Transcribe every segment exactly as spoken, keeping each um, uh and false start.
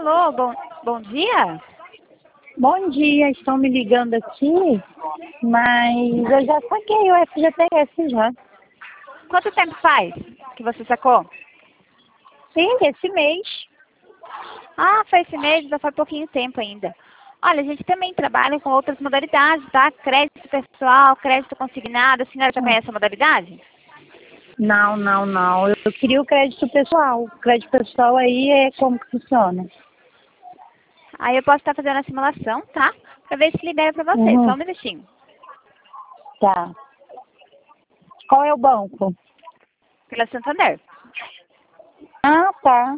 Alô, bom, bom dia? Bom dia, estão me ligando aqui, mas eu já saquei o F G T S já. Quanto tempo faz que você sacou? Sim, esse mês. Ah, foi esse mês, já faz pouquinho tempo ainda. Olha, a gente também trabalha com outras modalidades, tá? Crédito pessoal, crédito consignado. A senhora já conhece a modalidade? Não, não, não. Eu queria o crédito pessoal. O crédito pessoal aí é como que funciona? Aí eu posso estar fazendo a simulação, tá? Pra ver se libera pra você. Uhum. Só um minutinho. Tá. Qual é o banco? Pela Santander. Ah, tá.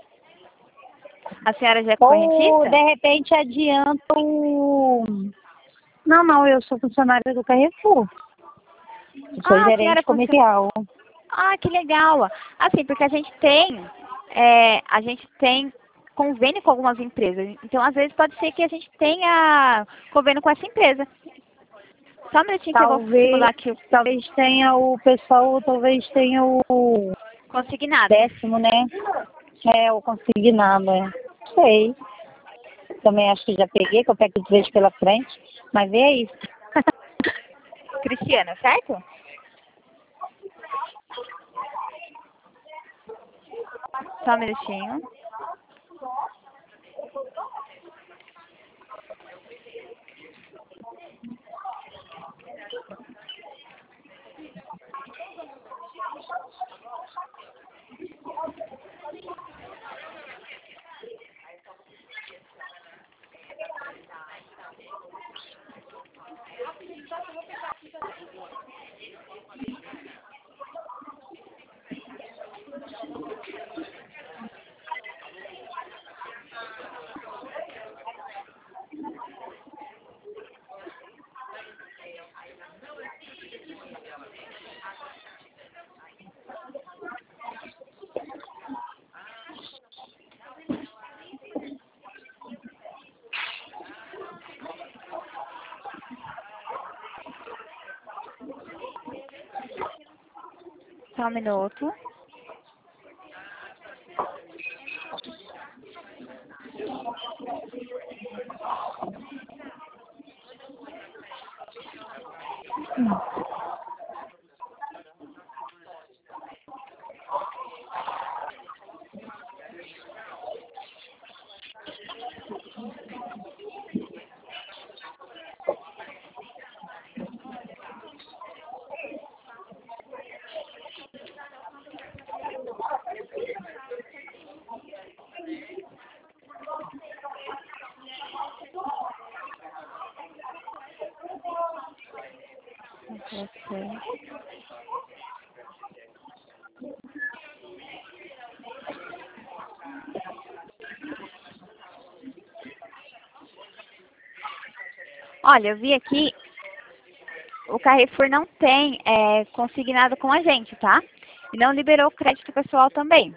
A senhora já é Ou, correntista? de repente, adianta o... Não, não, eu sou funcionária do Carrefour. Eu sou Ah, a senhora gerente é funcionária. comercial. Ah, que legal. Assim, porque a gente tem, é, a gente tem convênio com algumas empresas. Então, às vezes, pode ser que a gente tenha convênio com essa empresa. Só um minutinho que eu vou Talvez, simular aqui o talvez tenha o pessoal, talvez tenha o consignado. décimo, né? É, o consignado, é. Sei. Também acho que já peguei, que eu pego os vezes pela frente. Mas é isso. Cristiana, certo? Só um minutinho. Só um minuto. Ok. Olha, eu vi aqui, o Carrefour não tem é, consignado com a gente, tá? E não liberou o crédito pessoal também.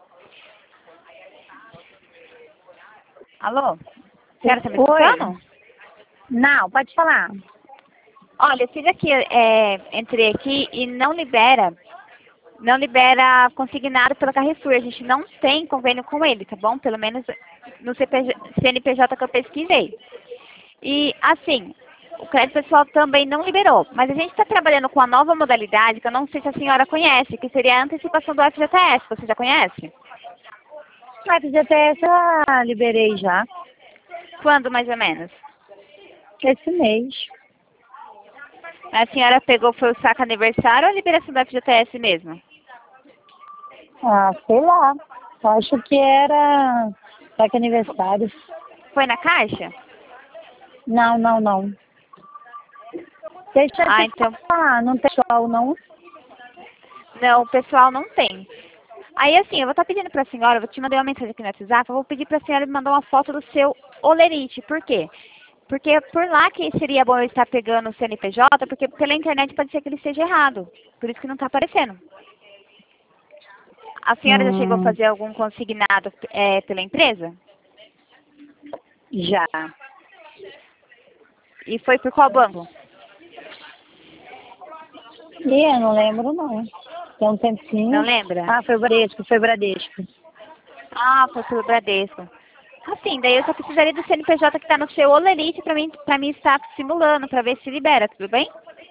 Alô? A senhora tá me escutando? Oi. Não, pode falar. Olha, eu fiz aqui, é, entrei aqui e não libera, não libera consignado pela Carrefour. A gente não tem convênio com ele, tá bom? Pelo menos no C P J C N P J que eu pesquisei. E, assim, o crédito pessoal também não liberou. Mas a gente está trabalhando com a nova modalidade, que eu não sei se a senhora conhece, que seria a antecipação do F G T S. Você já conhece? A F G T S eu liberei já. Quando, mais ou menos? Esse mês. A senhora pegou, foi o saco aniversário ou a liberação do F G T S mesmo? Ah, sei lá. Eu acho que era saque aniversário. Foi na caixa? Não, não, não. Deixa eu Ah, te então... falar, não tem pessoal, não? Não, o pessoal não tem. Aí, assim, eu vou estar pedindo para a senhora, eu vou te mandar uma mensagem aqui no WhatsApp, eu vou pedir para a senhora me mandar uma foto do seu olerite. Por quê? Porque por lá que seria bom eu estar pegando o C N P J, porque pela internet pode ser que ele esteja errado. Por isso que não está aparecendo. A senhora já chegou a Hum, fazer algum consignado é, pela empresa? já. E foi por qual banco? E eu não lembro, não. Tem um Não tempinho. lembra? Ah, foi o Bradesco, foi o Bradesco. Ah, foi pelo Bradesco. Assim, daí eu só precisaria do C N P J que está no seu Olerite para mim, para mim estar simulando, para ver se libera, tudo bem?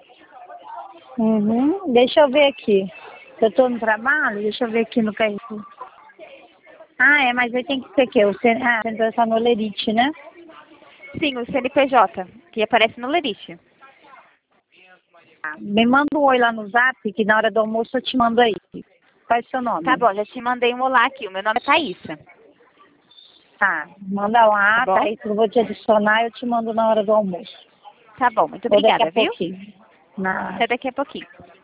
Uhum. Deixa eu ver aqui. Eu estou no trabalho, deixa eu ver aqui no Carrefour. Ah, é, mas aí tem que ser o quê? O C N... Ah, tem que estar no Olerite, né? Sim, o C N P J, que aparece no Olerite. Ah, me manda um oi lá no Zap, que na hora do almoço eu te mando aí. Qual é o seu nome? Tá bom, já te mandei um olá aqui. O meu nome é Thaísa. Tá, manda lá, Tá bom? tá aí, eu vou te adicionar e eu te mando na hora do almoço. Tá bom, muito Ou daqui obrigada, a viu? pouquinho. Na... Até daqui a pouquinho.